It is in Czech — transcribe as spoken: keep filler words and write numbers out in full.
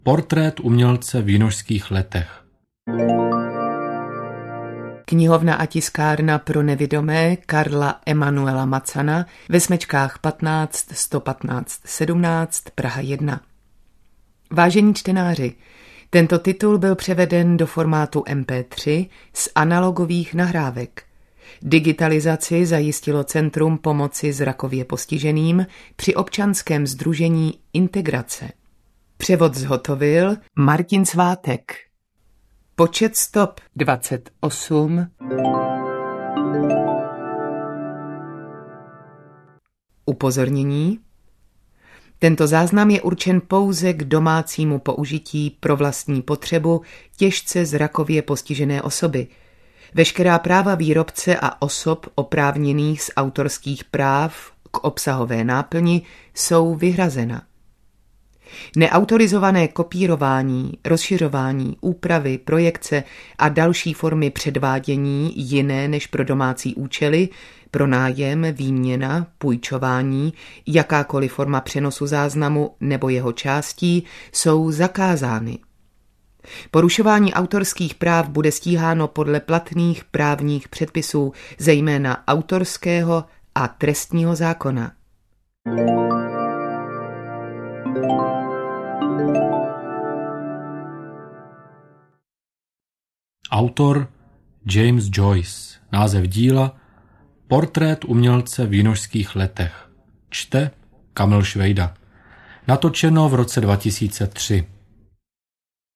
Portrét umělce v jinošských letech. Knihovna a tiskárna pro nevidomé Karla Emanuela Macana ve smečkách patnáct sto patnáct sedmnáct Praha jedna. Vážení čtenáři, tento titul byl převeden do formátu em pé tři z analogových nahrávek. Digitalizaci zajistilo Centrum pomoci zrakově postiženým při občanském sdružení Integrace. Převod zhotovil Martin Svátek. Počet stop dvacet osm. Upozornění. Tento záznam je určen pouze k domácímu použití pro vlastní potřebu těžce zrakově postižené osoby. Veškerá práva výrobce a osob oprávněných z autorských práv k obsahové náplni jsou vyhrazena. Neautorizované kopírování, rozšiřování, úpravy, projekce a další formy předvádění jiné než pro domácí účely, pronájem, výměna, půjčování, jakákoliv forma přenosu záznamu nebo jeho částí jsou zakázány. Porušování autorských práv bude stíháno podle platných právních předpisů, zejména autorského a trestního zákona. Autor James Joyce. Název díla Portrét umělce v jinošských letech. Čte Kamil Švejda. Natočeno v roce dva tisíce tři.